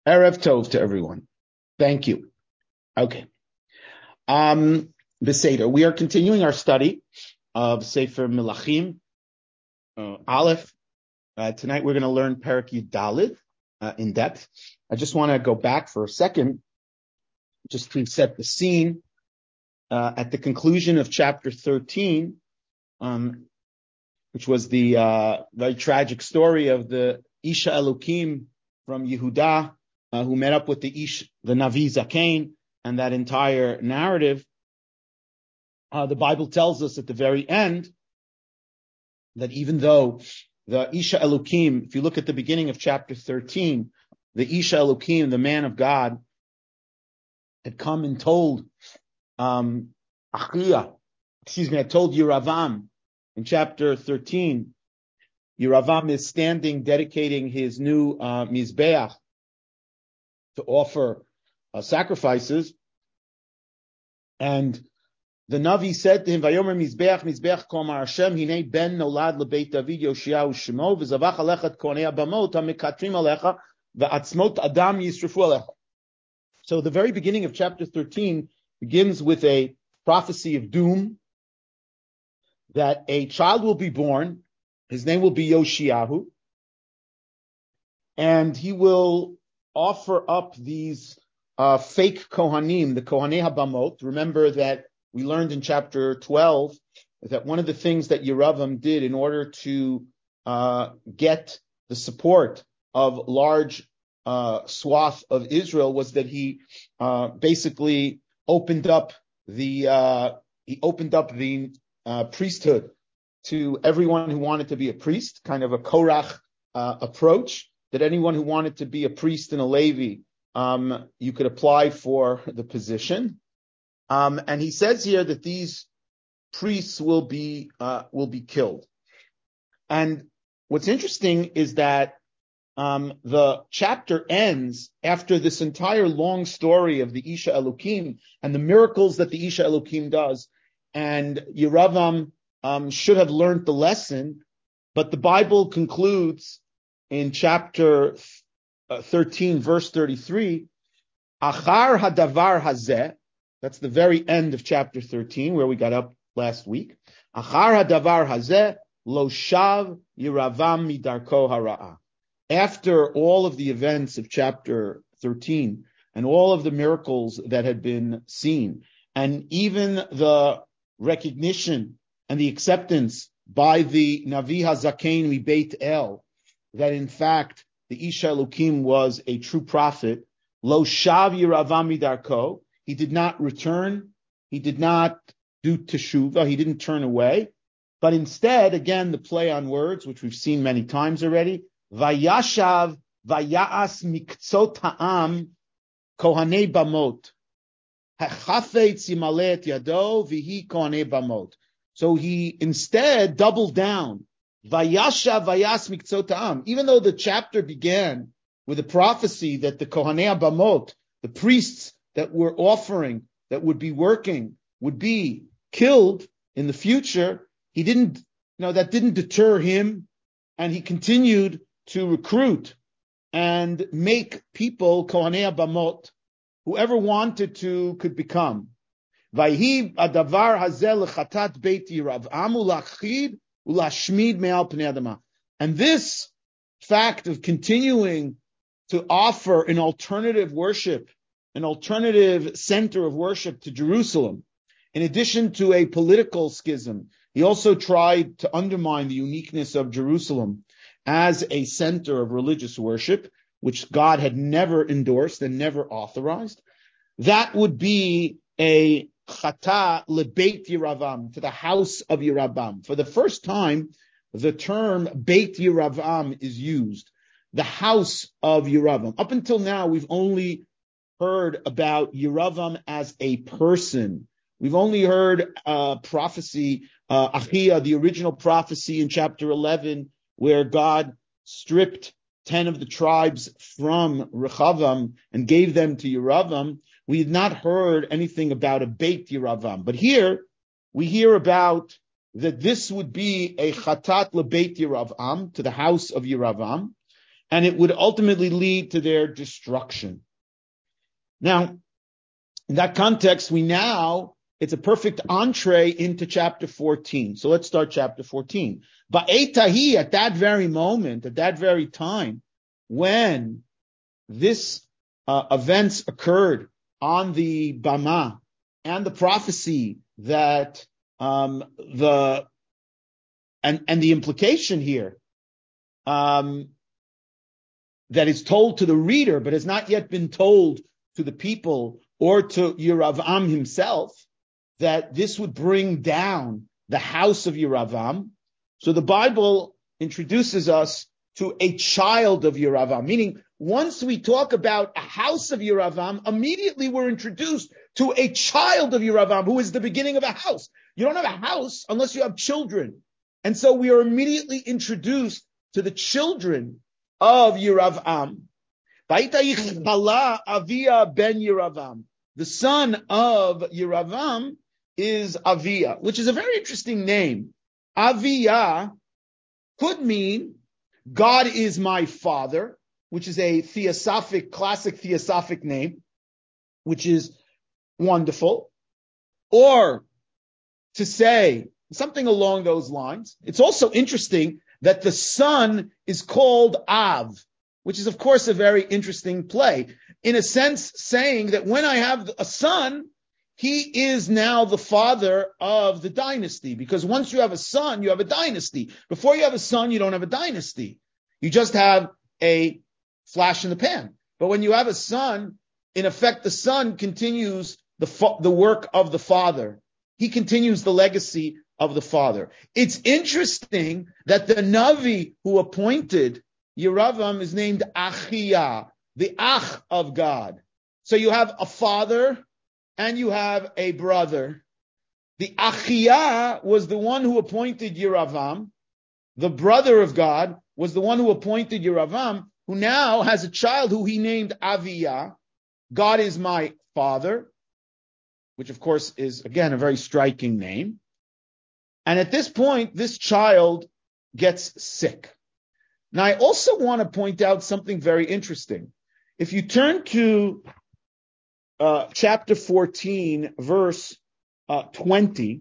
Erev Tov to everyone. Thank you. Okay. Beseder. We are continuing our study of Sefer Melachim, Aleph. Tonight we're going to learn Perek Yud Daled in depth. I just want to go back for a second, just to set the scene. At the conclusion of chapter 13, which was the very tragic story of the Isha Elokim from Yehuda, who met up with the Navi Zakein, and that entire narrative. The Bible tells us at the very end that even though the Isha Elokim, if you look at the beginning of chapter 13, the Isha Elokim, the man of God, had come and told told Yeravam in chapter 13. Yeravam is standing, dedicating his new Mizbeach to offer sacrifices. And the Navi said to him, Vayomer Mizbeach, Mizbeach Komar Hashem, Hinei ben nolad lebeit David Yoshiyahu Shemo, v'zavach alechat konei abamot, ha-mekatrim alecha, v'atzmot adam yisrafu alecha. So the very beginning of chapter 13 begins with a prophecy of doom, that a child will be born, his name will be Yoshiyahu, and he will offer up these fake Kohanim, the Kohanei Habamot. Remember that we learned in chapter 12 that one of the things that Yeravam did in order to get the support of large swath of Israel was that he basically opened up the priesthood to everyone who wanted to be a priest, kind of a Korach approach, that anyone who wanted to be a priest and a Levi, you could apply for the position. And he says here that these priests will be killed. And what's interesting is that the chapter ends after this entire long story of the Isha Elokim and the miracles that the Isha Elokim does. And Yeravam should have learned the lesson, but the Bible concludes in chapter 13, verse 33, Achar hadavar hazeh, that's the very end of chapter 13, where we got up last week. Achar hadavar hazeh, lo shav Yeravam midarko hara'ah. After all of the events of chapter 13 and all of the miracles that had been seen, and even the recognition and the acceptance by the Navi HaZakein Mibeit El, that in fact the Isha Elokim was a true prophet, Lo Shav Yeravam midarko, he did not return, he did not do teshuvah, he didn't turn away, but instead, again, the play on words, which we've seen many times already, Vayashav Vayas Miktzot Ha'am Kohanei Bamot, Hachafetz Yimalet Yado Vihi Kohanei Bamot. So he instead doubled down. Vayashav Vayas Miktzot Ha'am. Even though the chapter began with a prophecy that the Kohanei Bamot, the priests that were offering, that would be working, would be killed in the future, that didn't deter him, and he continued to recruit and make people Kohanei Bamot. Whoever wanted to could become. Vayhi adavar hazel lechatat beit Yeravam ulachid ulashmid me'al pnei adama. And this fact of continuing to offer an alternative worship, an alternative center of worship to Jerusalem, in addition to a political schism, he also tried to undermine the uniqueness of Jerusalem as a center of religious worship, which God had never endorsed and never authorized. That would be a chata lebeit Yeravam, to the house of Yeravam. For the first time, the term Beit Yeravam is used, the house of Yeravam. Up until now, we've only heard about Yeravam as a person. We've only heard prophecy, Achia, the original prophecy in chapter 11, where God stripped 10 of the tribes from Rechavam and gave them to Yeravam. We had not heard anything about a Beit Yeravam. But here, we hear about that this would be a Chatat LeBeit Yeravam, to the house of Yeravam. and it would ultimately lead to their destruction. Now, in that context, it's a perfect entree into chapter 14. So let's start chapter 14. Ba'etahi, at that very moment, at that very time, when this events occurred on the Bama, and the prophecy that the implication here that is told to the reader, but has not yet been told to the people or to Yeravam himself, that this would bring down the house of Yeravam. So the Bible introduces us to a child of Yeravam, meaning once we talk about a house of Yeravam, immediately we're introduced to a child of Yeravam, who is the beginning of a house. You don't have a house unless you have children. And so we are immediately introduced to the children of Yeravam. Avia ben Yeravam. The son of Yeravam is Avia, which is a very interesting name. Avia could mean God is my father, which is a classic theosophic name, which is wonderful. Or to say something along those lines. It's also interesting that the son is called Av, which is, of course, a very interesting play. In a sense, saying that when I have a son, he is now the father of the dynasty. Because once you have a son, you have a dynasty. Before you have a son, you don't have a dynasty. You just have a flash in the pan. But when you have a son, in effect, the son continues the work of the father. He continues the legacy of the father. It's interesting that the Navi who appointed Yeravam is named Achia, the Ach of God. So you have a father and you have a brother. The Achia was the one who appointed Yeravam. The brother of God was the one who appointed Yeravam, who now has a child who he named Aviyah. God is my father, which of course is, again, a very striking name. And at this point, this child gets sick. Now, I also want to point out something very interesting. If you turn to chapter 14, verse 20,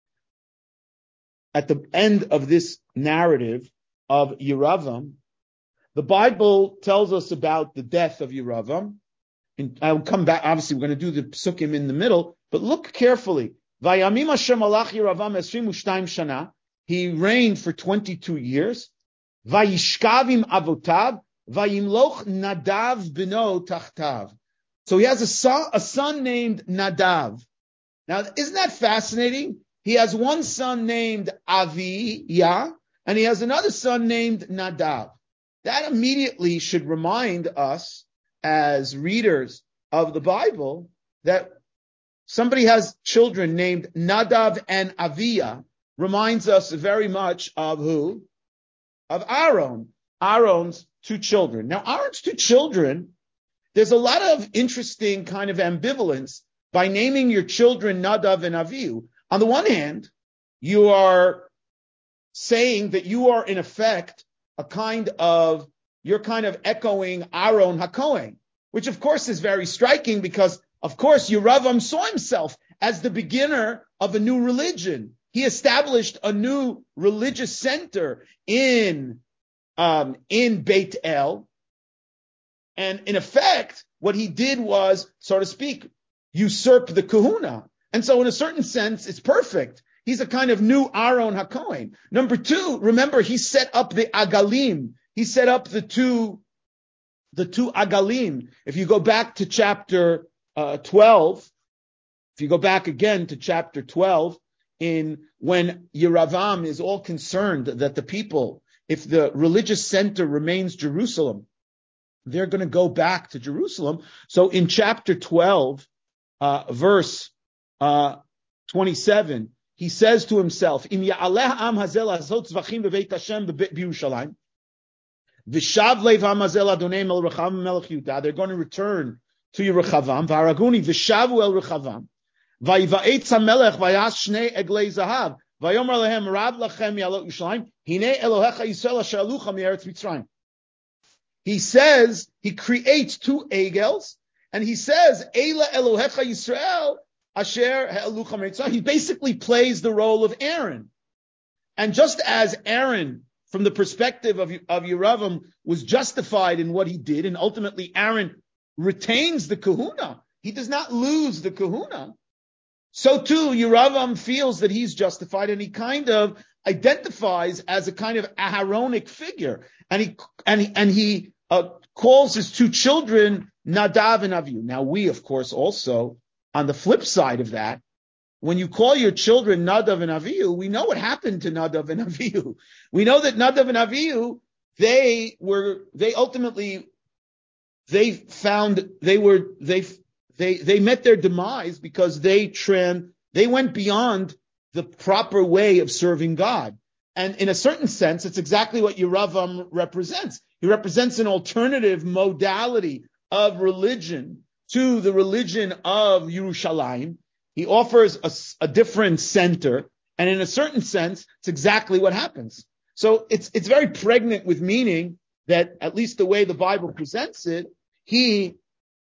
at the end of this narrative of Yeravam, the Bible tells us about the death of Yeravam. And I'll come back. Obviously, we're going to do the psukim in the middle, but look carefully. Vayamim Hashem alach Yeravam 22 shana. He reigned for 22 years. Vayishkavim avotav, vayimloch Nadav bino tachtav. So he has a son named Nadav. Now, isn't that fascinating? He has one son named Aviyah, and he has another son named Nadav. That immediately should remind us, as readers of the Bible, that somebody has children named Nadav and Aviyah. Reminds us very much of who? Of Aaron. Aaron's two children. Now, Aaron's two children, there's a lot of interesting kind of ambivalence by naming your children Nadav and Avihu. On the one hand, you are saying that you are, in effect, you're kind of echoing Aaron HaKohen, which of course is very striking because, of course, Yeravam saw himself as the beginner of a new religion. He established a new religious center in Beit El. And in effect, what he did was, so to speak, usurp the kahuna. And so in a certain sense, it's perfect. He's a kind of new Aaron HaKohen. Number two, remember, he set up the Agalim. He set up the two Agalim. If you go back to chapter 12, if you go back again to chapter 12, when Yeravam is all concerned that the people, if the religious center remains Jerusalem, they're going to go back to Jerusalem. So in chapter 12, verse 27, he says to himself, Im ya'aleh am hazel azot zvachim bebeit Hashem b'Yerushalayim, v'shav leiv am hazel Adonai el Rechavam melech Yehuda. They're going to return to Yeruchavam. V'haraguni v'shavu el Rechavam. V'yivaetz hamelech v'yas shnei eglei zahav. V'yomer lehem rab lachem yalot Yerushalayim. Hinei Elohecha Yisrael asher alucha mi'eretz Mitzrayim. he says, he creates two egels, and he says, Eila Elohecha Yisrael, Asher Ha'elucha Mitzrayim. He basically plays the role of Aaron. And just as Aaron, from the perspective of Yeravam, was justified in what he did, and ultimately Aaron retains the kahuna, he does not lose the kahuna. So too, Yeravam feels that he's justified, and he kind of identifies as a kind of Aharonic figure, and he calls his two children Nadav and Avihu. Now we, of course, also on the flip side of that, when you call your children Nadav and Avihu, we know what happened to Nadav and Avihu. We know that Nadav and Avihu, they met their demise because they went beyond the proper way of serving God. And in a certain sense, it's exactly what Yeravam represents. He represents an alternative modality of religion to the religion of Yerushalayim. He offers a different center, and in a certain sense, it's exactly what happens. So it's very pregnant with meaning that, at least the way the Bible presents it, he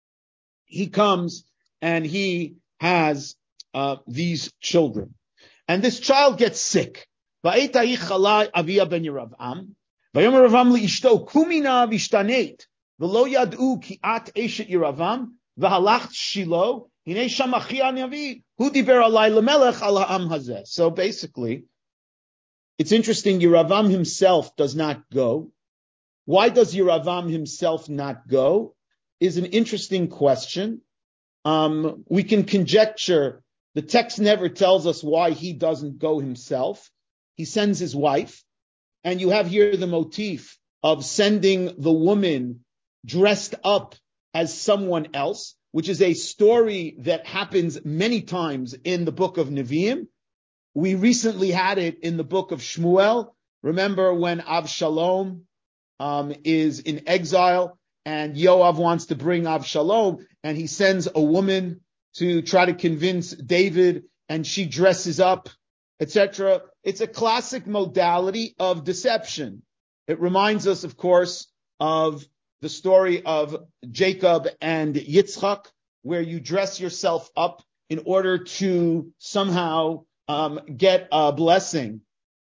comes and he has these children. And this child gets sick. Va'etahi chalai Avia ben Yeravam. Vayomer Ravam li'ishto kumina v'ishtanet. V'lo yad'u ki at eshet Yeravam. V'halacht Shilo. Hinei sham achi hanavi. Hu diber alai lemelech al ha'am hazeh. So basically, it's interesting, Yeravam himself does not go. Why does Yeravam himself not go? Is an interesting question. We can conjecture. The text never tells us why he doesn't go himself. He sends his wife, and you have here the motif of sending the woman dressed up as someone else, which is a story that happens many times in the book of Nevi'im. We recently had it in the book of Shmuel. Remember when Avshalom is in exile, and Yoav wants to bring Avshalom, and he sends a woman to try to convince David, and she dresses up, etc. It's a classic modality of deception. It reminds us, of course, of the story of Jacob and Yitzchak, where you dress yourself up in order to somehow get a blessing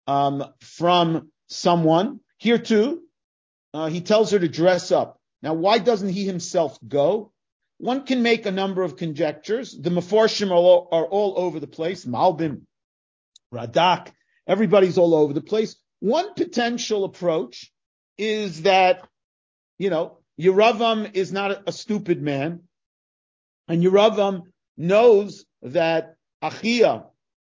from someone. Here too, he tells her to dress up. Now, why doesn't he himself go? One can make a number of conjectures. The Meforshim are all over the place. Malbim, Radak, everybody's all over the place. One potential approach is that, Yeravam is not a stupid man, and Yeravam knows that Achia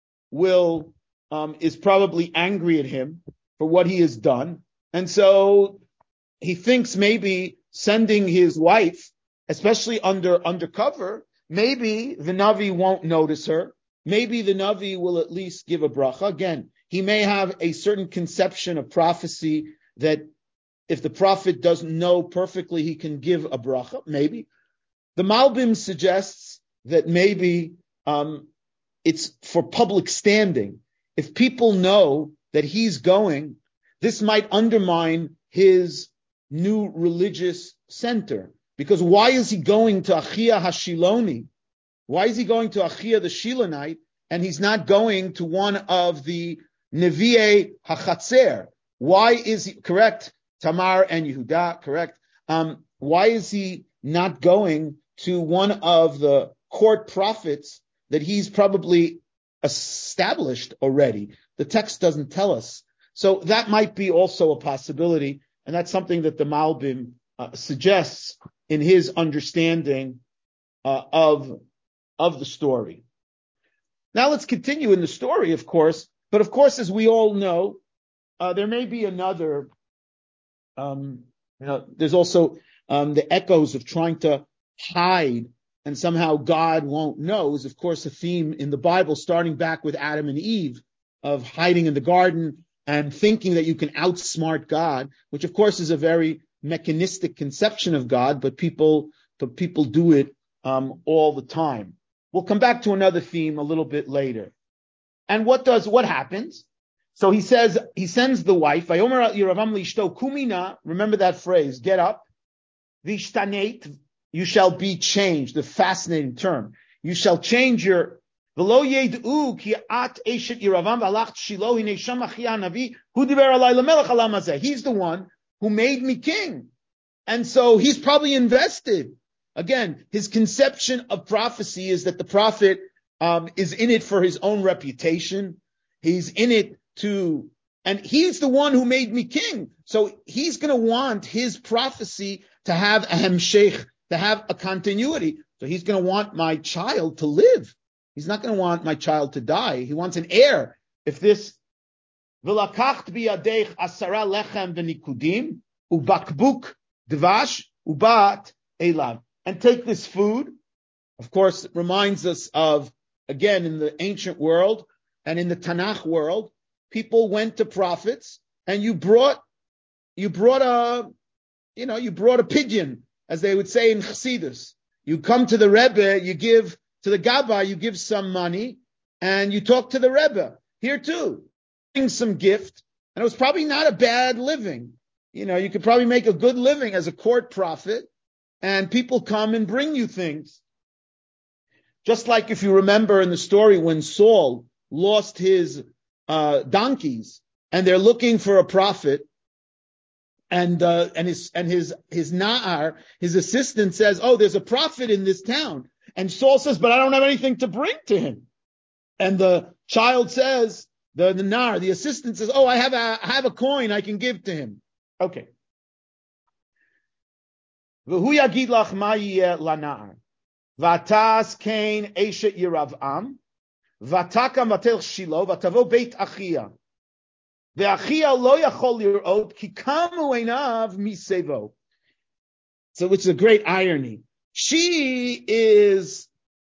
is probably angry at him for what he has done, and so he thinks maybe sending his wife, especially undercover, maybe the Navi won't notice her. Maybe the Navi will at least give a bracha. Again, he may have a certain conception of prophecy that if the prophet doesn't know perfectly, he can give a bracha. Maybe. The Malbim suggests that maybe it's for public standing. If people know that he's going, this might undermine his new religious center. Because why is he going to Achia Hashiloni? Why is he going to Achia the Shilonite, and he's not going to one of the Nevi'e HaChatzer? Why is he, correct, Tamar and Yehuda, correct? Why is he not going to one of the court prophets that he's probably established already? The text doesn't tell us. So that might be also a possibility, and that's something that the Malbim suggests in his understanding of the story. Now let's continue in the story, of course. But of course, as we all know, there may be another. There's also the echoes of trying to hide, and somehow God won't know. Is of course a theme in the Bible, starting back with Adam and Eve, of hiding in the garden and thinking that you can outsmart God, which of course is a very mechanistic conception of God, but people do it all the time. We'll come back to another theme a little bit later. And what happens? So he sends the wife, Vayomer Yeravam li'ishto kumina, remember that phrase, get up, Vishtanate, you shall be changed. The fascinating term. You shall change your V'lo yed'u ki at eshet Yeravam v'alacht Shilo hinei sham Achia hanavi hu diber alai lemelech alam hazeh. He's the one who made me king. And so he's probably invested. Again, his conception of prophecy is that the prophet is in it for his own reputation. He's in it and he's the one who made me king. So he's going to want his prophecy to have a hemshech, to have a continuity. So he's going to want my child to live. He's not going to want my child to die. He wants an heir. If this, v'lakacht biyadech asara lechem v'nikudim ubakbuk dvash ubat elav. And take this food. Of course, it reminds us of, again, in the ancient world and in the Tanakh world, people went to prophets and you brought a pigeon, as they would say in Chassidus. You come to the Rebbe, you give to the Gabbai, you give some money, and you talk to the Rebbe. Here too, bring some gift, and it was probably not a bad living. You could probably make a good living as a court prophet, and people come and bring you things. Just like if you remember in the story when Saul lost his donkeys, and they're looking for a prophet, and his Na'ar, his assistant says, "Oh, there's a prophet in this town." And Saul says, "But I don't have anything to bring to him." And the child says, the Na'ar, the assistant says, "Oh, I have a coin I can give to him." Okay. V'hu yagid lach ma yeh lana'ar. V'atas kain eshet Yeravam. V'atakam v'tel Shilo. V'tavo beit Achia. Ve'achia lo yachol lirot ki kamu einav misevo. So, which is a great irony. She is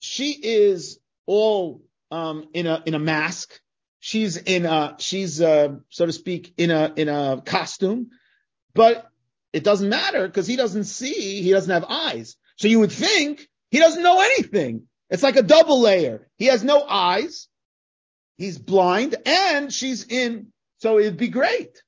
all in a mask. She's so to speak in a costume, but it doesn't matter because he doesn't have eyes. So you would think he doesn't know anything. It's like a double layer. He has no eyes, he's blind, and she's in. So it'd be great.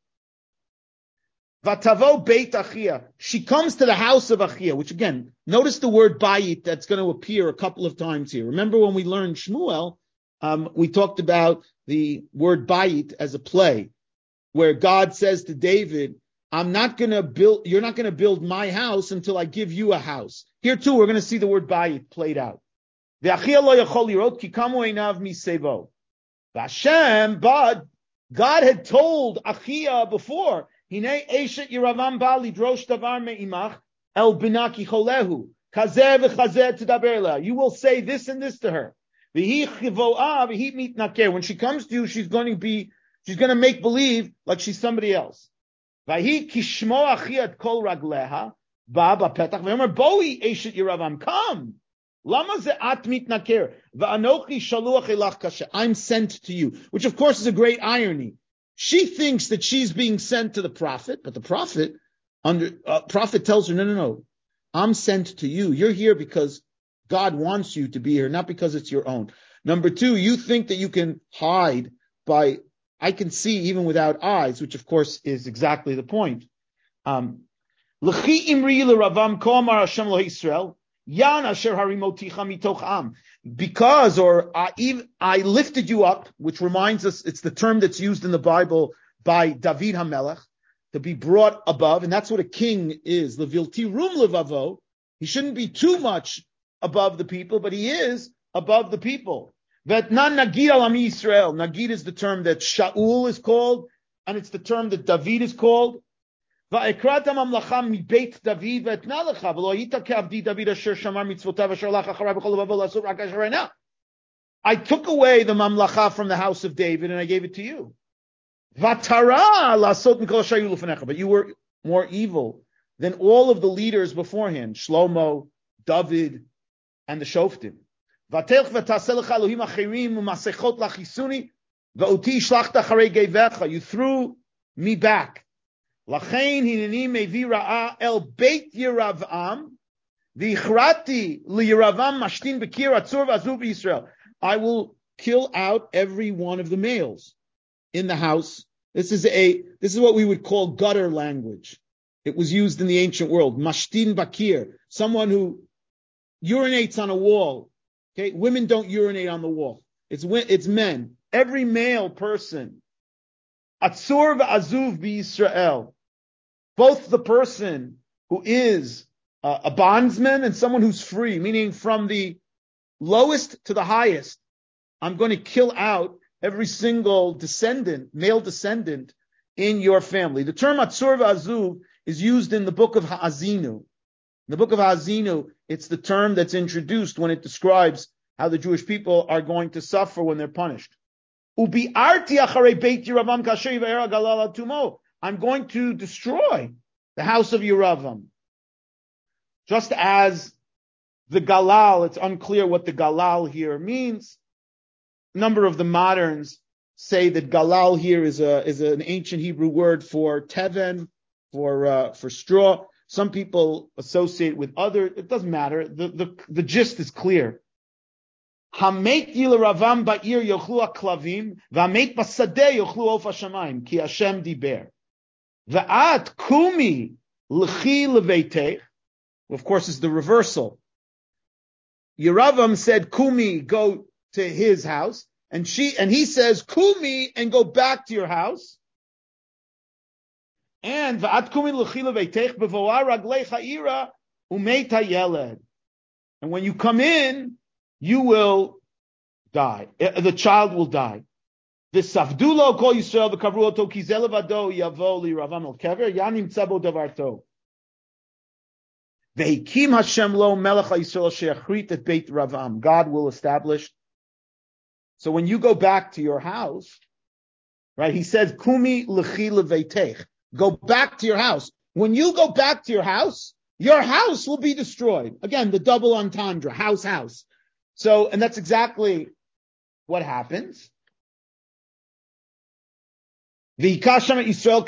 Vatavo beit Achia. She comes to the house of Achia, which again, notice the word bayit that's going to appear a couple of times here. Remember when we learned Shmuel, we talked about the word bayit as a play, where God says to David, you're not going to build my house until I give you a house. Here too, we're going to see the word bayit played out. Ve'achia lo yachol lirot ki kamu einav misevo. V'Hashem, but God had told Achia before, Hinei eshet Yeravam ba lidrosh davar me'imach el binaki cholehu kazeh v'chazeh tedaber la. You will say this and this to her. V'hi chivoah v'hi mitnaker. When she comes to you, she's going to make believe like she's somebody else. V'hi kishmo Achia et kol ragleha ba bapetach v'yomer boi eshet Yeravam. Come. Lama ze'at mitnaker v'anochi shaluach elach kasher. I'm sent to you, which of course is a great irony. She thinks that she's being sent to the prophet, but the prophet tells her, no, I'm sent to you. You're here because God wants you to be here, not because it's your own. Number two, you think that you can hide I can see even without eyes, which of course is exactly the point. L'chi imri l'Ravam ko amar Hashem lo Yisrael, yan asher harimoticha mitoch am. Because, I lifted you up, which reminds us, it's the term that's used in the Bible by David HaMelech, to be brought above, and that's what a king is. Levilti rum levavo. He shouldn't be too much above the people, but he is above the people. Vetnan nagid al Ami Yisrael. Nagid is the term that Shaul is called, and it's the term that David is called. Va'ekrat ha'mamlacha mibeit David ve'etna lecha v'lo hita ke'avdi David asher shamar mitzvotav asher lach acharav b'chol levav la'asur rak asher ra'na. I took away the mamlacha from the house of David and I gave it to you. V'tara la'asot mikol asher yu lefanecha. But you were more evil than all of the leaders beforehand, Shlomo, David, and the Shoftim. V'telch v'taseh lecha Elohim achirim u'masechot lachisuni v'oti shlachta acharei gevecha. You threw me back. Lachain hineni mevi ra'a el beit Yeravam v'ichrati liYeravam mashtin b'kir atzur v'azur b'Yisrael. I will kill out every one of the males in the house. This is what we would call gutter language. It was used in the ancient world. Mashtin bakir, someone who urinates on a wall. Okay, women don't urinate on the wall. It's men. Every male person. Atzur v'azuv b'Yisrael. Both the person who is a bondsman and someone who's free, meaning from the lowest to the highest. I'm going to kill out every single descendant, male descendant in your family. The term Atzur v'azuv is used in the book of Ha'azinu. In the book of Ha'azinu, it's the term that's introduced when it describes how the Jewish people are going to suffer when they're punished. I'm going to destroy the house of Yeravam. Just as the Galal, it's unclear what the Galal here means. A number of the moderns say that Galal here is an ancient Hebrew word for teven, for straw. Some people associate with other. It doesn't matter. The gist is clear. Hamet yilaravam ba'ir yochlu aklavim, v'hamet basadeh yochlu of hashamayim, ki Hashem diber. V'at kumi l'chi leveitech. Of course, it's the reversal. Yeravam said, "Kumi, go to his house," and he says, "Kumi, and go back to your house." And v'at kumi l'chi leveitech bevoa raglei cha'ira umeit hayeled. And when you come in, you will die. The child will die. V'savdulo kol Yisrael v'kavru oto ki ze levado yavo liRavam el kever yanim tzabo davar tov. V'hikim Hashem lo melech Yisrael she'achrit et beit Ravam. God will establish. So when you go back to your house, right? He says, "Kumi l'chi leveitech." Go back to your house. When you go back to your house will be destroyed. Again, the double entendre, house. So, and that's exactly what happens. In addition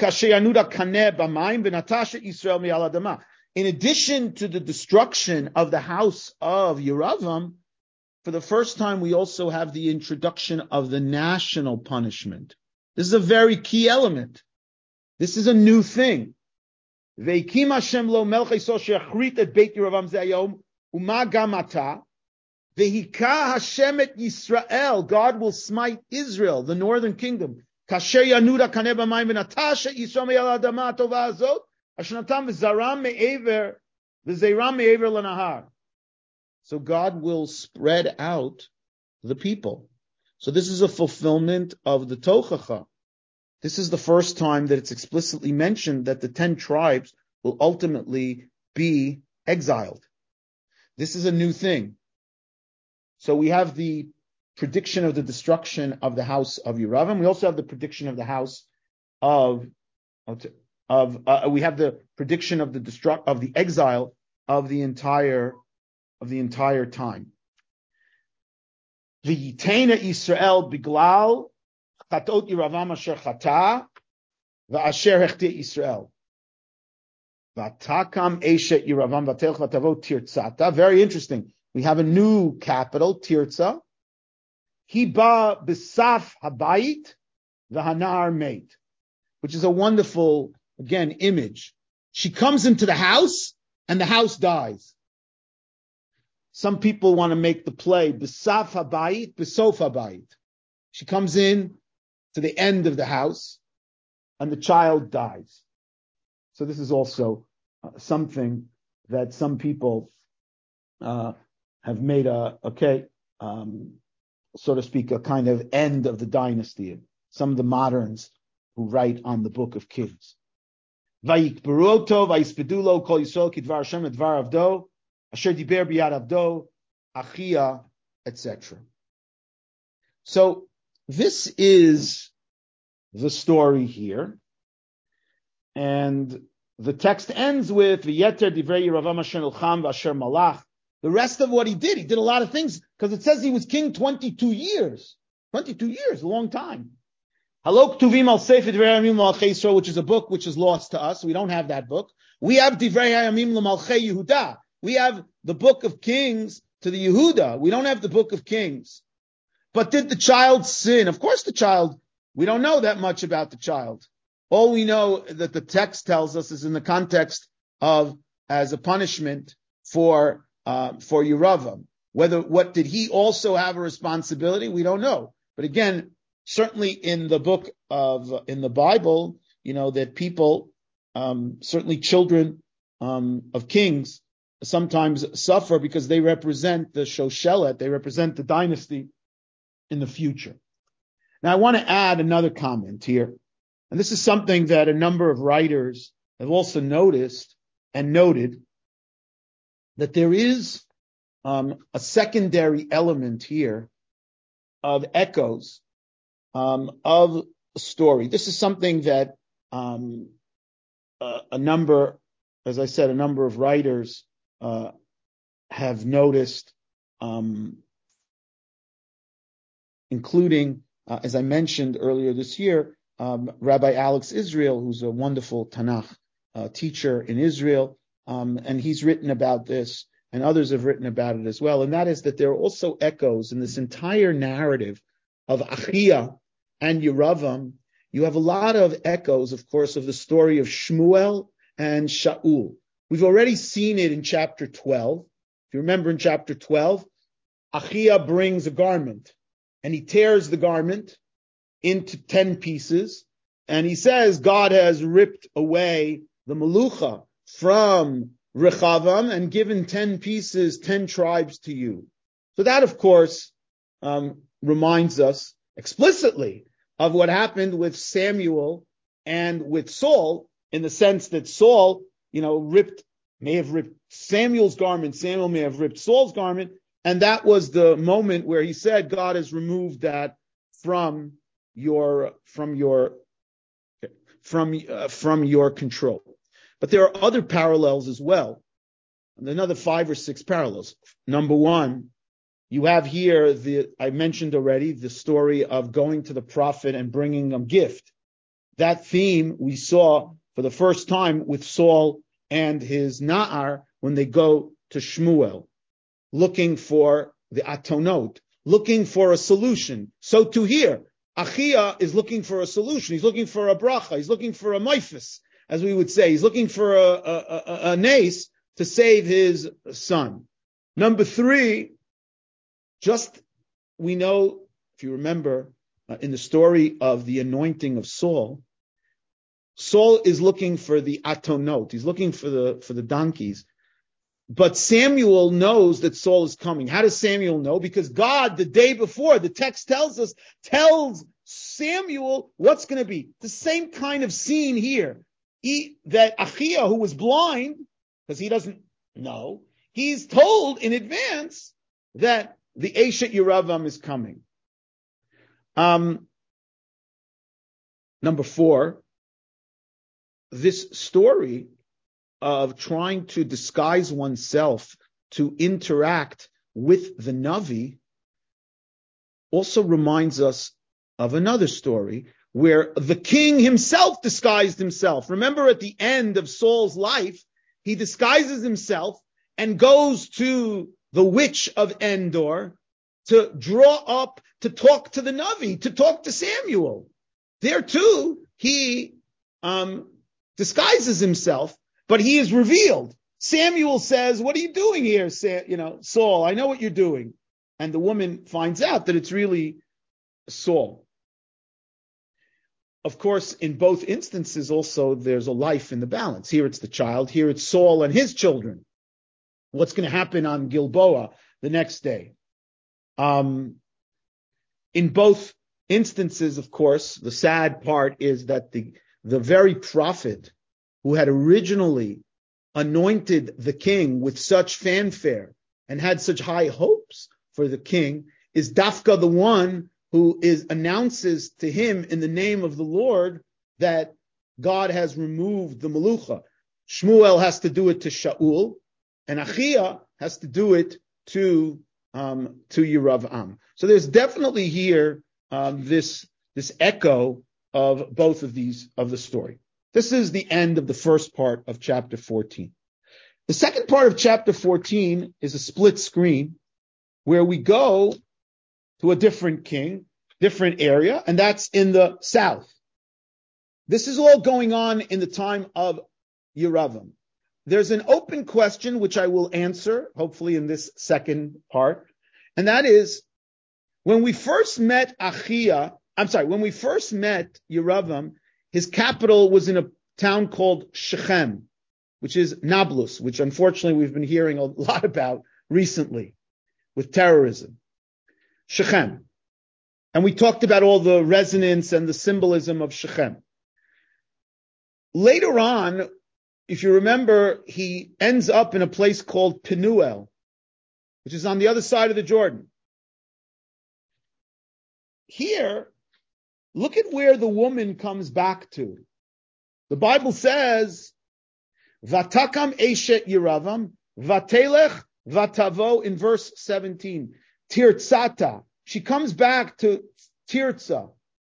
to the destruction of the house of Yeravam, for the first time we also have the introduction of the national punishment. This is a very key element. This is a new thing. Veikim Hashem lo melech Yisrael she'achrit et beit Yeravam ze hayom u'ma gam ata vehika Hashem et Yisrael. God will smite Israel, the northern kingdom. Kasher yanuda kaneh b'mayim v'natah she'Yisrael me'al adama tova azot asher natam v'zaram me'ever l'nahar. So God will spread out the people. So this is a fulfillment of the Tochacha. This is the first time that it's explicitly mentioned that the 10 tribes will ultimately be exiled. This is a new thing. So we have the prediction of the destruction of the house of Yeravam. We also have the prediction of the house we have the prediction of the exile of the entire time. V'yitena Yisrael biglal chatot Yeravam asher chata v'asher hechti Yisrael v'atakam eshet Yeravam v'telch v'tavo Tirtzata. Very interesting. We have a new capital, Tirza. Hiba b'saf habayit v'hanar meit, which is a wonderful, again, image. She comes into the house and the house dies. Some people want to make the play b'saf habayit, b'sof habayit. She comes in to the end of the house and the child dies. So this is also something that some people have made so to speak, a kind of end of the dynasty. Some of the moderns who write on the Book of Kings. Vayikberuoto, vayispedulo, kol Yisrael kidvar Hashem et dvar avdo, asher diber biyad avdo, achia, etc. So this is the story here, and the text ends with v'yeter divrei Yeravam asher nilcham v'asher malach. The rest of what he did a lot of things, because it says he was king 22 years. 22 years, a long time. Halok Tuvim al Sefer Divrei Hayamim L'Malchei Yisrael, which is a book which is lost to us. We don't have that book. We have Divrei Hayamim L'Malchei Yehuda. We have the book of Kings to the Yehuda. We don't have the book of Kings. But did the child sin? Of course the child, we don't know that much about the child. All we know that the text tells us is in the context of as a punishment for Yeravam. What did he also have a responsibility? We don't know. But again, certainly in the Bible, that people, certainly children of kings, sometimes suffer because they represent the Shoshelet, they represent the dynasty in the future. Now I want to add another comment here. And this is something that a number of writers have also noticed and noted, that there is a secondary element here of echoes of a story. This is something that a number of writers have noticed, including, as I mentioned earlier this year, Rabbi Alex Israel, who's a wonderful Tanakh teacher in Israel, and he's written about this, and others have written about it as well, and that is that there are also echoes in this entire narrative of Achia and Yeravam. You have a lot of echoes, of course, of the story of Shmuel and Shaul. We've already seen it in chapter 12. If you remember in chapter 12, Achia brings a garment, and he tears the garment into 10 pieces, and he says God has ripped away the Melucha from Rechavam and given 10 pieces, 10 tribes to you. So that, of course, reminds us explicitly of what happened with Samuel and with Saul, in the sense that Saul, may have ripped Samuel's garment, Samuel may have ripped Saul's garment, and that was the moment where he said, God has removed that from your control. But there are other parallels as well, and another 5 or 6 parallels. Number one, you have here I mentioned already the story of going to the prophet and bringing a gift. That theme we saw for the first time with Saul and his Na'ar when they go to Shmuel, looking for the atonot, looking for a solution. So to here, Achia is looking for a solution. He's looking for a bracha. He's looking for a maifis, as we would say. He's looking for a nace to save his son. Number 3, we know, if you remember, in the story of the anointing of Saul is looking for the atonot. He's looking for the donkeys. But Samuel knows that Saul is coming. How does Samuel know? Because God, the day before, the text tells Samuel what's going to be. The same kind of scene here. That Achia, who was blind, because he doesn't know, he's told in advance that the Eshet Yeravam is coming. Number 4, this story of trying to disguise oneself to interact with the Navi also reminds us of another story where the king himself disguised himself. Remember, at the end of Saul's life, he disguises himself and goes to the witch of Endor to talk to the Navi, to talk to Samuel. There too, he disguises himself, but he is revealed. Samuel says, "What are you doing here, Saul? I know what you're doing." And the woman finds out that it's really Saul. Of course, in both instances also, there's a life in the balance. Here it's the child, here it's Saul and his children. What's going to happen on Gilboa the next day? In both instances, of course, the sad part is that the very prophet who had originally anointed the king with such fanfare and had such high hopes for the king is Dafka, the one who announces to him in the name of the Lord that God has removed the Melucha. Shmuel has to do it to Shaul, and Achia has to do it to Yeravam. So there's definitely here this echo of both of these of the story. This is the end of the first part of chapter 14. The second part of chapter 14 is a split screen where we go to a different king, different area, and that's in the south. This is all going on in the time of Yeravam. There's an open question which I will answer, hopefully in this second part, and that is, when we first met Yeravam, his capital was in a town called Shechem, which is Nablus, which unfortunately we've been hearing a lot about recently with terrorism. Shechem. And we talked about all the resonance and the symbolism of Shechem. Later on, if you remember, he ends up in a place called Penuel, which is on the other side of the Jordan. Here, look at where the woman comes back to. The Bible says, Vatakam Eshet Yeravam, Vatelech Vatavo, in verse 17. Tirtzata. She comes back to Tirza.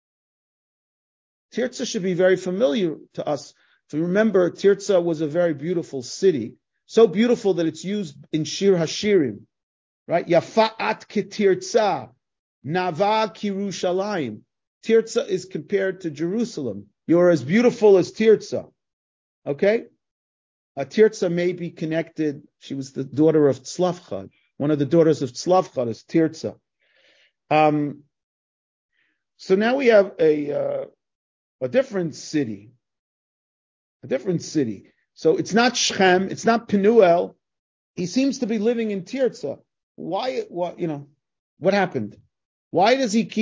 Tirza should be very familiar to us. If you remember, Tirza was a very beautiful city. So beautiful that it's used in Shir Hashirim. Right? Yafa'at Ketirza. Nava Kirushalayim. Tirza is compared to Jerusalem. You're as beautiful as Tirza. Okay? Tirza may be connected. She was the daughter of Tzlavchad. One of the daughters of Tzlavchad is Tirza. So now we have a different city. A different city. So it's not Shechem, it's not Penuel. He seems to be living in Tirza. What happened? Why does the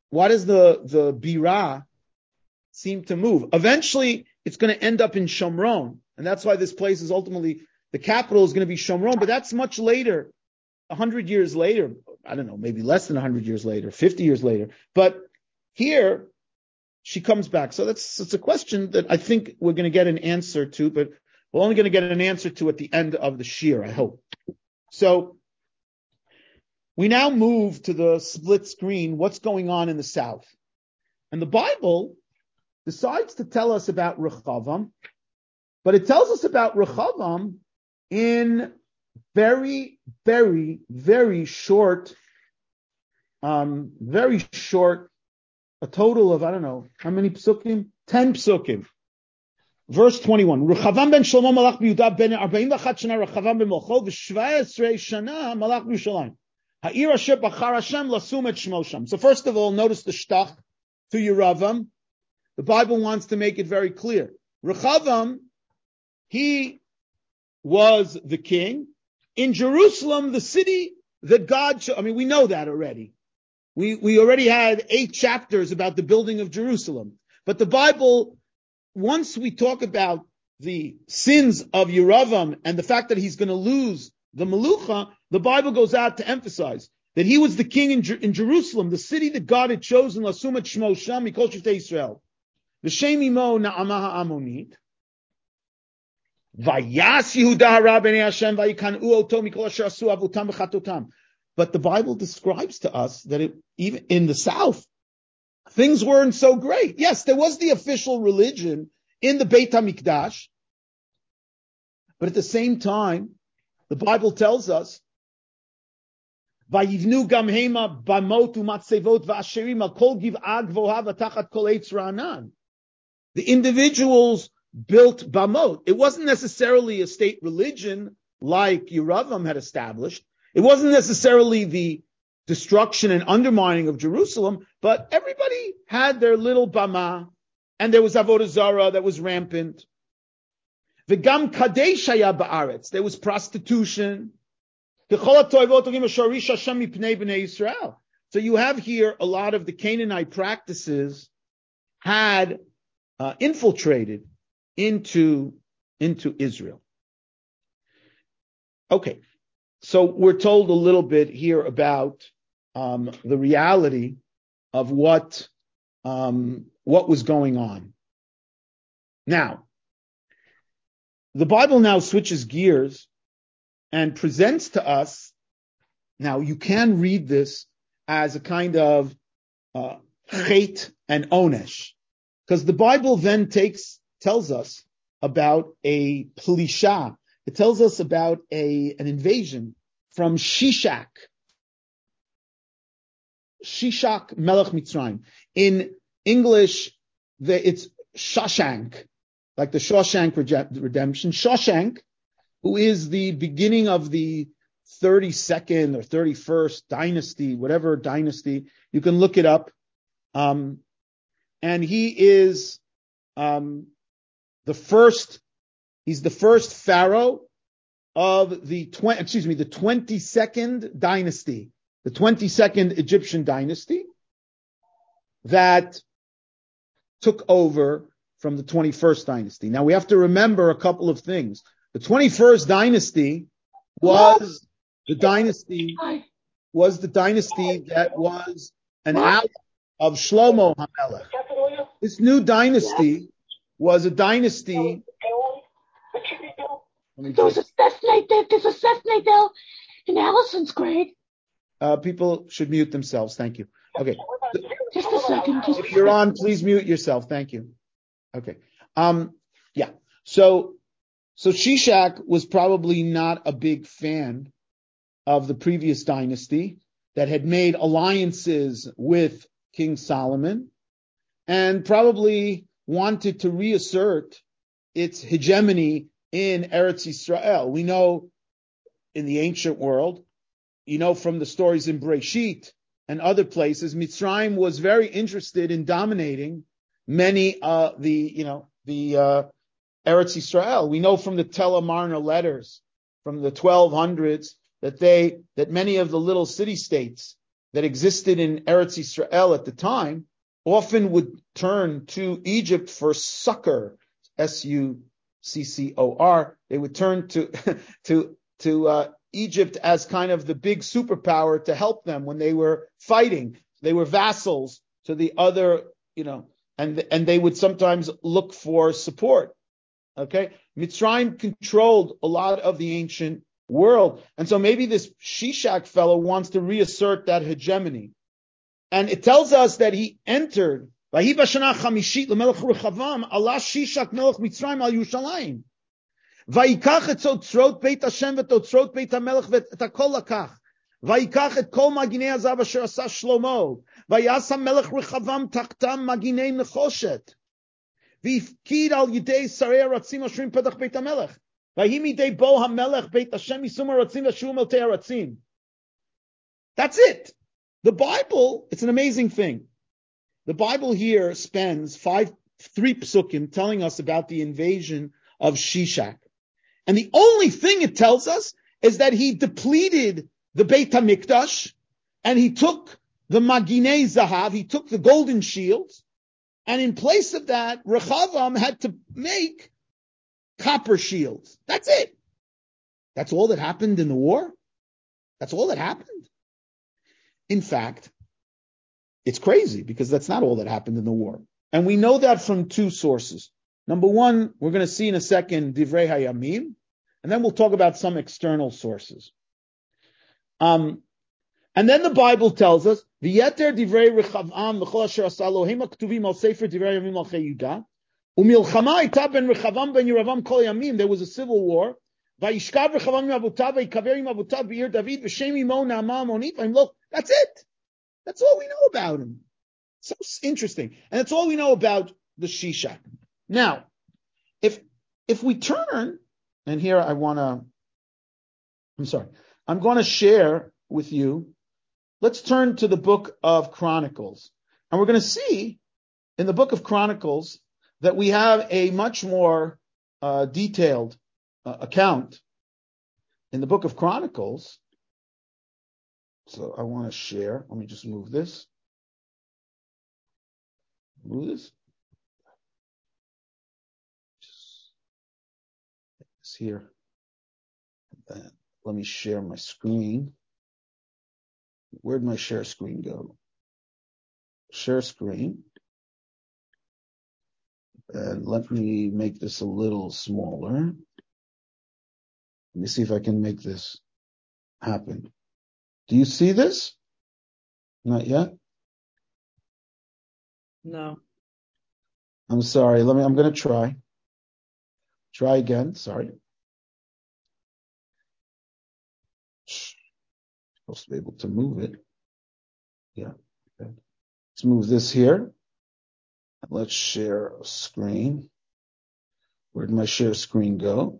Birah seem to move? Eventually, it's going to end up in Shomron. And that's why this place is ultimately, the capital is going to be Shomron, but that's much later, 100 years later. I don't know, maybe less than 100 years later, 50 years later. But here, she comes back. So it's a question that I think we're going to get an answer to, but we're only going to get an answer to at the end of the shir, I hope. So, we now move to the split screen, what's going on in the south. And the Bible decides to tell us about Rechavam, but it tells us about Rechavam in very, very, very short, a total of, I don't know, how many psukim? 10 psukim. Verse 21. Rechavam ben Shlomo malach b'Yehuda ben 41 shana Rechavam ben Melcho v'shva'esrei shana malach b'Yerushalayim. Ha'ir asher bachar Hashem lasum et shmo sham. So first of all, notice the shtach to Yeravam. The Bible wants to make it very clear. Rechavam, he was the king. In Jerusalem, the city that God we know that already. We already had 8 chapters about the building of Jerusalem. But the Bible, once we talk about the sins of Yeravam and the fact that he's going to lose the Melucha, the Bible goes out to emphasize that he was the king in Jerusalem, the city that God had chosen, Lasumat Shmo Sham, Mikol Shtei Yisrael. V'shem imo na'amah ha'amonit. Vayas Yehuda hara b'nei Hashem vayikanu oto mikol asher asu avutam v'chatotam. But the Bible describes to us that even in the south, things weren't so great. Yes, there was the official religion in the Beit HaMikdash, but at the same time, the Bible tells us, "Vayivnu gam hema bamot umatzevot va'asherim al kol giv'ah gvoha v'tachat kol eitz ra'anan." The individuals built bamot. It wasn't necessarily a state religion like Yeravam had established. It wasn't necessarily the destruction and undermining of Jerusalem, but everybody had their little bama, and there was avodah zarah that was rampant. V'gam kadesh haya ba'aretz. There was prostitution. So you have here a lot of the Canaanite practices had infiltrated into Israel. Okay, so we're told a little bit here about the reality of what was going on. Now, the Bible now switches gears and presents to us, now you can read this as a kind of chet and onesh, because the Bible then tells us about a plisha. It tells us about an invasion from Shishak Melech Mitzrayim. In English, it's Shawshank, like the Shawshank Redemption. Shawshank, who is the beginning of the 32nd or 31st dynasty, whatever dynasty, you can look it up. And he is he's the first pharaoh of the 22nd dynasty, the 22nd Egyptian dynasty that took over from the 21st dynasty. Now we have to remember a couple of things. The 21st dynasty was the dynasty that was an ally of Shlomo HaMelech. This new dynasty was a dynasty. There's a assassinate there in Allison's grade. People should mute themselves. Thank you. Okay. Just a second. If you're on, please mute yourself. Thank you. Okay. Yeah. So Shishak was probably not a big fan of the previous dynasty that had made alliances with King Solomon and probably wanted to reassert its hegemony in Eretz Yisrael. We know in the ancient world, from the stories in Breshit and other places, Mitzrayim was very interested in dominating many the Eretz Yisrael. We know from the Tel Amarna letters from the 1200s that many of the little city-states that existed in Eretz Yisrael at the time often would turn to Egypt for succor, Succor. They would turn to Egypt as kind of the big superpower to help them when they were fighting. They were vassals to the other, and they would sometimes look for support. Okay, Mitzrayim controlled a lot of the ancient world, and so maybe this Shishak fellow wants to reassert that hegemony. And it tells us that he entered. Vahi b'shana chamishit lemelech Rechavam ala Shishak melech Mitzrayim al Yerushalayim. Vayikach et tzotzrot beit Hashem v'totzrot beit HaMelech v'et hakol lakach. Vayikach et kol maginei hazav asher asa Shlomo. Vayas HaMelech Rechavam tachtam maginei nechoshet. V'ifkid al yidei sarei haratzim asherim pedach beit HaMelech. Vahi midei bo HaMelech beit Hashem yisum haratzim v'shuv meltei haratzim. That's it. The Bible, it's an amazing thing. The Bible here spends 3 psukim telling us about the invasion of Shishak. And the only thing it tells us is that he depleted the Beit HaMikdash and he took the Maginei Zahav, he took the golden shields, and in place of that, Rechavam had to make copper shields. That's it. That's all that happened in the war. That's all that happened. In fact, it's crazy because that's not all that happened in the war. And we know that from 2 sources. Number one, we're going to see in a second Divrei Hayamim, and then we'll talk about some external sources. And then the Bible tells us, V'yeter Divrei Rechavam v'chol asher asa Elohim haktuvim al sefer Divrei Hayamim al Yehuda, u'milchama ita ben Rechavam ben Yeravam kol Yamim. There was a civil war. Vayishkav Rechavam im avutav vayikaver im avutav b'ir David v'shem imo Naamah Ammonit. Look, that's it. That's all we know about him. So interesting. And that's all we know about the Shishak. Now, if we turn, and here I'm going to share with you, let's turn to the book of Chronicles. And we're going to see in the book of Chronicles that we have a much more detailed account in the book of Chronicles. So I want to share. Let me just move this. Move this. It's here. Let me share my screen. Where'd my share screen go? Share screen. And let me make this a little smaller. Let me see if I can make this happen. Do you see this? Not yet? No. I'm sorry. I'm going to try. Try again. Sorry. Supposed to be able to move it. Yeah. Okay. Let's move this here. Let's share a screen. Where did my share screen go?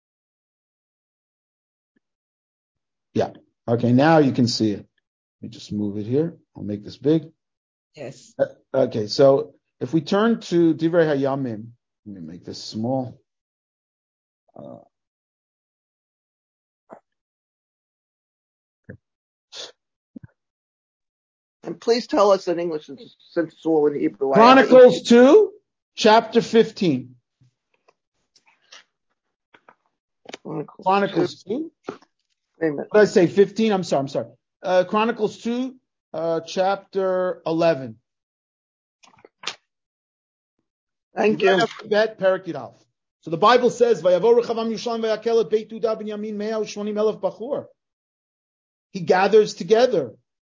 Yeah. Okay, now you can see it. Let me just move it here. I'll make this big. Yes. Okay, so if we turn to Divrei Hayamim, let me make this small. And please tell us in English since it's all in Hebrew. Chronicles 2, chapter 15. Chronicles 2. Wait a minute. What did I say? 15? I'm sorry. Chronicles 2, chapter 11. Thank you. So the Bible says, "Vayavo Rechavam Yushalayim vayakel et Beit Yehuda Binyamin 180,000 bachur." He gathers together.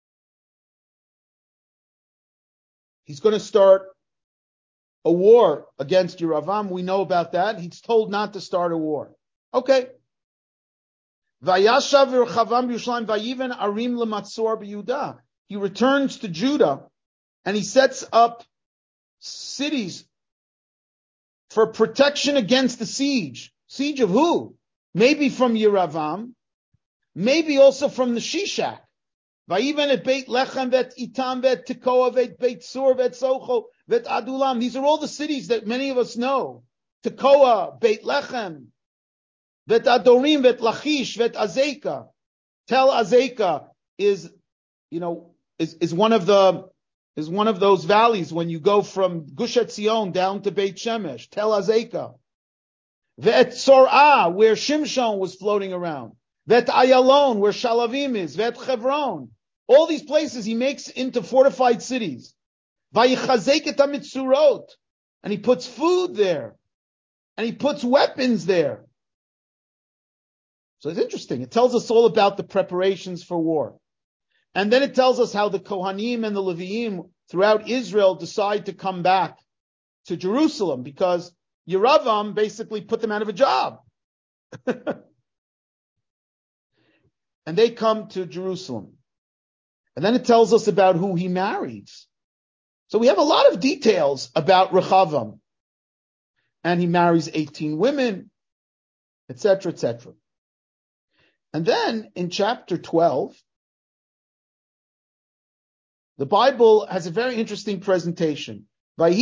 He's going to start a war against Yeravam. We know about that. He's told not to start a war. Okay. Vayashav Rechavam Yushalayim vayiven arim lematzor b'Yehuda. He returns to Judah and he sets up cities for protection against the siege. Siege of who? Maybe from Yeravam, maybe also from the Shishak. Vayiven et Beit Lechem vet Itam vet Tekoa vet Beit Sur vet Socho vet Adulam. These are all the cities that many of us know. Tekoa, Beit Lechem, vet Adorim, vet Lachish, vet Azeka. Tel Azeka is one of those valleys when you go from Gush Etzion down to Beit Shemesh. Tel Azeka. Vet Tzorah, where Shimshon was floating around. Vet Ayalon, where Shalavim is. Vet Chevron. All these places he makes into fortified cities. Vayichazek et hamitzurot. And he puts food there. And he puts weapons there. So it's interesting. It tells us all about the preparations for war. And then it tells us how the Kohanim and the Leviim throughout Israel decide to come back to Jerusalem because Yeravam basically put them out of a job. And they come to Jerusalem. And then it tells us about who he marries. So we have a lot of details about Rechavam. And he marries 18 women, etc., etc. And then in chapter 12, the Bible has a very interesting presentation. When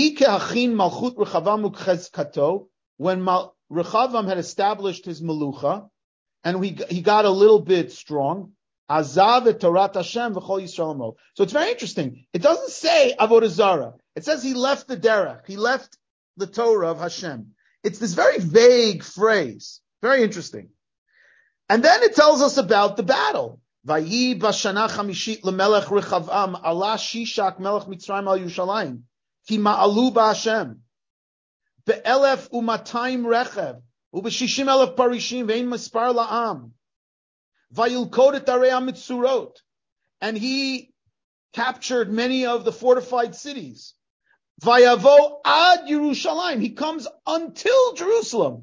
Rechavam had established his Melucha, and he got a little bit strong, Azav et Torat Hashem v'chol Yisrael amo. So it's very interesting. It doesn't say Avodah Zarah. It says he left the derech. He left the Torah of Hashem. It's this very vague phrase. Very interesting. And then it tells us about the battle. Vayi b'shana chamishit lemelech Rechavam ala Shishak melech Mitzrayim al Yerushalayim ki ma'alu ba'Hashem be'elef u'matayim rechev u'b'shishim elef parishim ve'in mispar la'am vayilkod et arei hamitzurot, and he captured many of the fortified cities. Vayavo ad Yerushalayim, he comes until Jerusalem.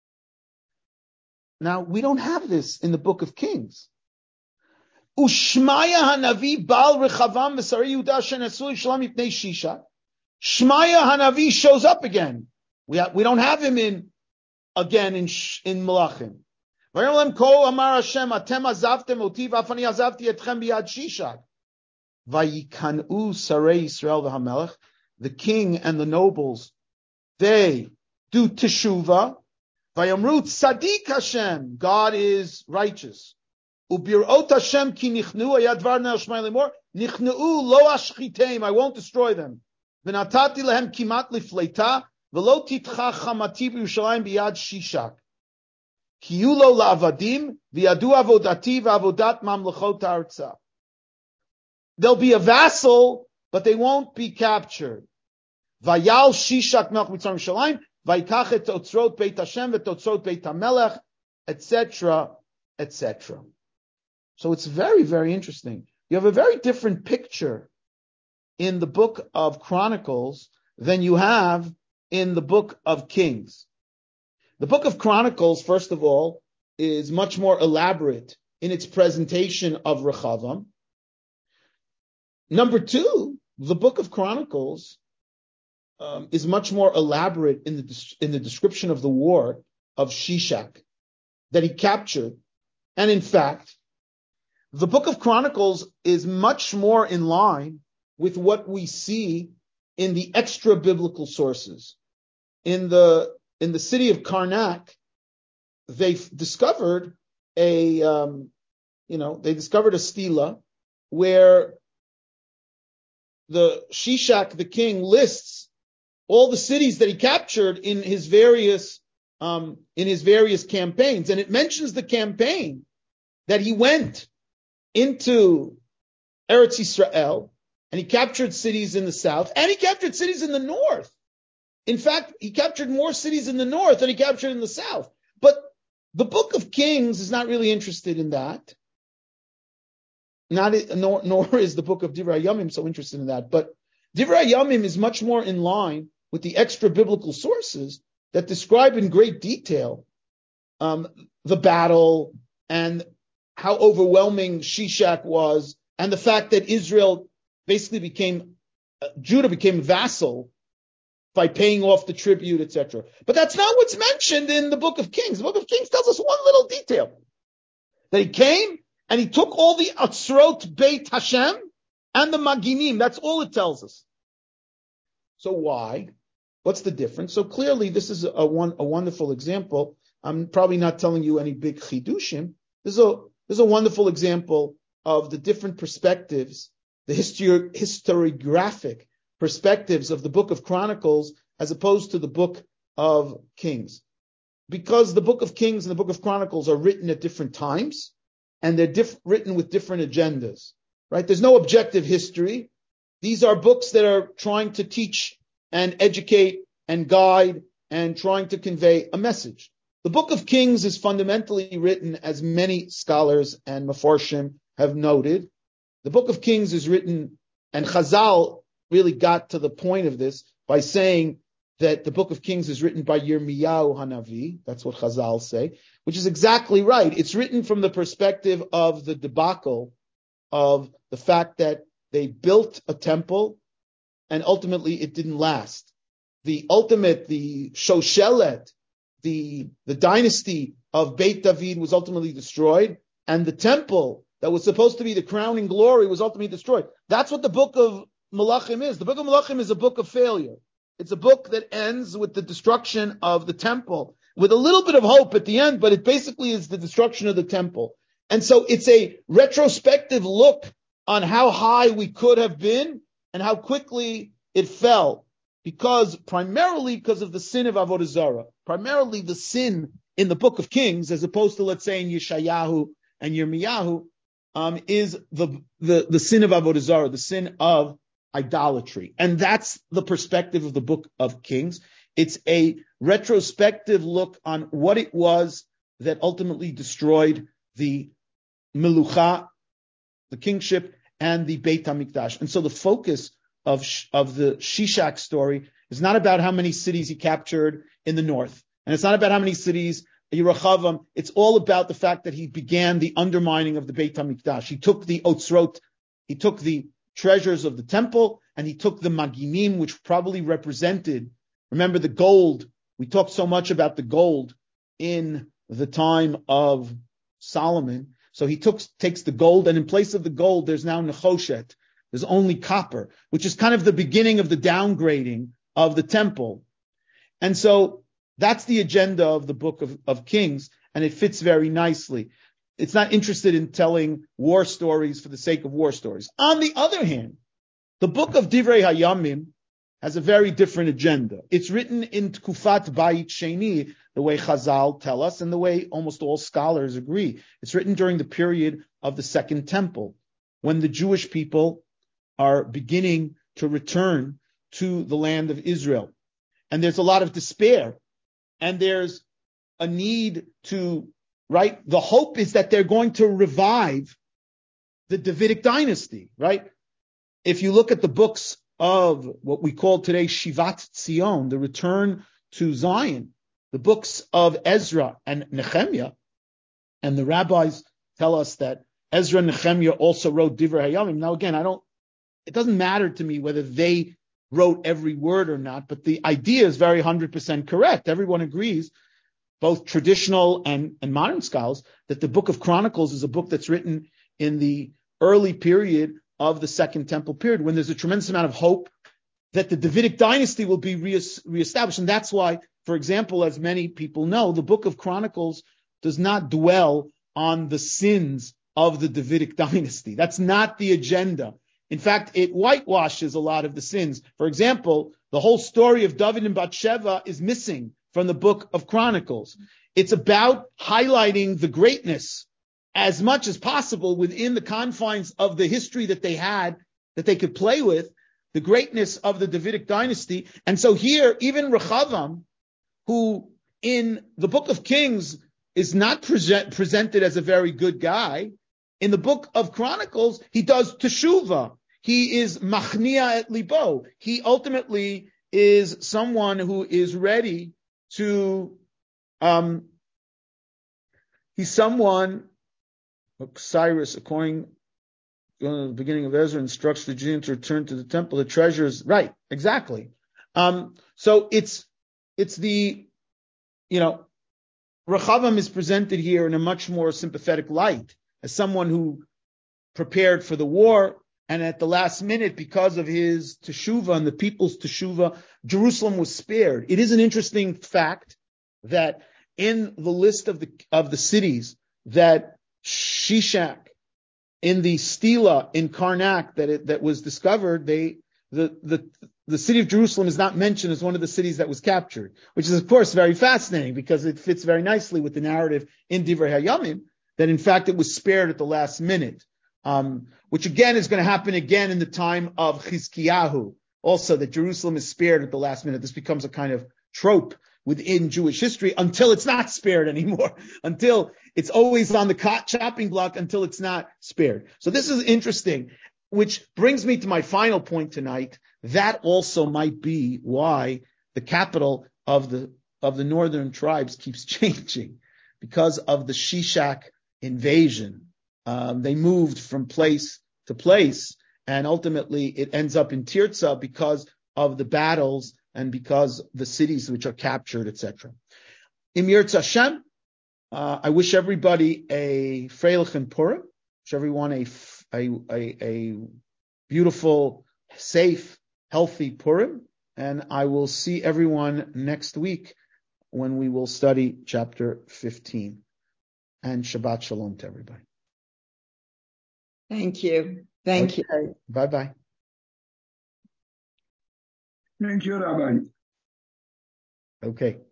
Now we don't have this in the book of Kings. Ushmaya Hanavi Baal Rechavam V'Sarei Yehuda Shenesu Yishalam Yipnei Shisha. Shmaya Hanavi shows up again. We don't have him in Melachim. Vayolem Ko Amar Hashem Atem Azavtem Oti V'Afani Azavti Etchem B'Yad Shishak. Vayikanu Sarei Yisrael V'Hamelech. The king and the nobles, they do teshuvah. Vayamru Tzadik Hashem. God is righteous. Ubirot Hashem ki nichnu ayadvar ne'ashmai lemor nichnu lo ashchiteim. I won't destroy them. V'natati lehem kimat lifleita v'lo titcha chamati b'Yerushalayim b'yad Shishak. Kiyulo la'avadim v'yadu avodati v'avodat mamlechot ha'artzah. They'll be a vassal, but they won't be captured. Vayal Shishak melech Mitzrayim Yerushalayim vayikach et otzrot Beit Hashem v'totzrot Beit HaMelech, etc., etc. So it's very, very interesting. You have a very different picture in the book of Chronicles than you have in the book of Kings. The book of Chronicles, first of all, is much more elaborate in its presentation of Rechavam. Number two, the book of Chronicles is much more elaborate in the description of the war of Shishak that he captured. And in fact, the Book of Chronicles is much more in line with what we see in the extra biblical sources. In the city of Karnak, they discovered a stela where the Shishak, the king, lists all the cities that he captured in his various campaigns, and it mentions the campaign that he went into Eretz Yisrael and he captured cities in the south and he captured cities in the north. In fact, he captured more cities in the north than he captured in the south. But the Book of Kings is not really interested in that. Nor is the Book of Divrei Hayamim so interested in that. But Divrei Hayamim is much more in line with the extra biblical sources that describe in great detail the battle and how overwhelming Shishak was, and the fact that Israel basically Judah became vassal by paying off the tribute, etc. But that's not what's mentioned in the Book of Kings. The Book of Kings tells us one little detail. That he came and he took all the Atzrot Beit Hashem and the Maginim. That's all it tells us. So why? What's the difference? So clearly this is a wonderful example. I'm probably not telling you any big chidushim. This is a wonderful example of the different perspectives, the historiographic perspectives of the Book of Chronicles as opposed to the Book of Kings. Because the Book of Kings and the Book of Chronicles are written at different times, and they're written with different agendas, right? There's no objective history. These are books that are trying to teach and educate and guide and trying to convey a message. The Book of Kings is fundamentally written, as many scholars and Mefarshim have noted. The Book of Kings is written, and Chazal really got to the point of this by saying that the Book of Kings is written by Yirmiyahu Hanavi. That's what Chazal say, which is exactly right. It's written from the perspective of the debacle of the fact that they built a temple and ultimately it didn't last. The Shoshelet, the dynasty of Beit David was ultimately destroyed, and the temple that was supposed to be the crowning glory was ultimately destroyed. That's what the Book of Melachim is. The Book of Melachim is a book of failure. It's a book that ends with the destruction of the temple, with a little bit of hope at the end, but it basically is the destruction of the temple. And so it's a retrospective look on how high we could have been and how quickly it fell, primarily because of the sin of Avodah Zarah, primarily the sin in the Book of Kings, as opposed to, let's say, in Yeshayahu and Yirmiyahu, is the sin of Avodah Zarah, the sin of idolatry. And that's the perspective of the Book of Kings. It's a retrospective look on what it was that ultimately destroyed the Melucha, the kingship, and the Beit HaMikdash. And so the focus of the Shishak story is not about how many cities he captured in the north. And it's not about how many cities, Yerachavam. It's all about the fact that he began the undermining of the Beit HaMikdash. He took the Otzrot, he took the treasures of the temple, and he took the Maginim, which probably represented, remember the gold, we talked so much about the gold in the time of Solomon. So he takes the gold, and in place of the gold, there's now Nechoshet. There's only copper, which is kind of the beginning of the downgrading of the temple. And so that's the agenda of the Book of Kings, and it fits very nicely. It's not interested in telling war stories for the sake of war stories. On the other hand, the Book of Divrei Hayamim has a very different agenda. It's written in Tkufat Bayit Sheni, the way Chazal tell us, and the way almost all scholars agree. It's written during the period of the Second Temple, when the Jewish people are beginning to return to the land of Israel. And there's a lot of despair. And there's a need to, right? The hope is that they're going to revive the Davidic dynasty, right? If you look at the books of what we call today Shivat Zion, the return to Zion, the books of Ezra and Nehemiah, and the rabbis tell us that Ezra and Nehemiah also wrote Divrei Hayamim. Now again, it doesn't matter to me whether they wrote every word or not, but the idea is very 100% correct. Everyone agrees, both traditional and modern scholars, that the Book of Chronicles is a book that's written in the early period of the Second Temple period, when there's a tremendous amount of hope that the Davidic dynasty will be reestablished. And that's why, for example, as many people know, the Book of Chronicles does not dwell on the sins of the Davidic dynasty. That's not the agenda. In fact, it whitewashes a lot of the sins. For example, the whole story of David and Bathsheba is missing from the Book of Chronicles. It's about highlighting the greatness as much as possible within the confines of the history that they had, that they could play with, the greatness of the Davidic dynasty. And so here, even Rechavam, who in the Book of Kings is not presented as a very good guy, in the Book of Chronicles, he does teshuvah. He is machnia et libo. He ultimately is someone who is ready to, he's someone, Cyrus, according to the beginning of Ezra, instructs the Judeans to return to the temple, the treasures, right, exactly. So it's the, Rechavam is presented here in a much more sympathetic light, as someone who prepared for the war, and at the last minute, because of his teshuvah and the people's teshuvah, Jerusalem was spared. It is an interesting fact that in the list of the cities that Shishak, in the stela in Karnak that was discovered, the city of Jerusalem is not mentioned as one of the cities that was captured, which is of course very fascinating because it fits very nicely with the narrative in Divrei Hayamim that in fact it was spared at the last minute, which again is going to happen again in the time of Chizkiyahu, also that Jerusalem is spared at the last minute. This becomes a kind of trope within Jewish history until it's not spared anymore, until it's always on the chopping block until it's not spared. So this is interesting, which brings me to my final point tonight. That also might be why the capital of the northern tribes keeps changing, because of the Shishak invasion. They moved from place to place, and ultimately it ends up in Tirzah because of the battles and because the cities which are captured, etc. Im Yirtzeh Hashem, I wish everybody a Freilich and Purim. Wish everyone a beautiful, safe, healthy Purim, and I will see everyone next week when we will study chapter 15. And Shabbat Shalom to everybody. Thank you. Thank you. Bye-bye. Thank you, Rabbi. Okay.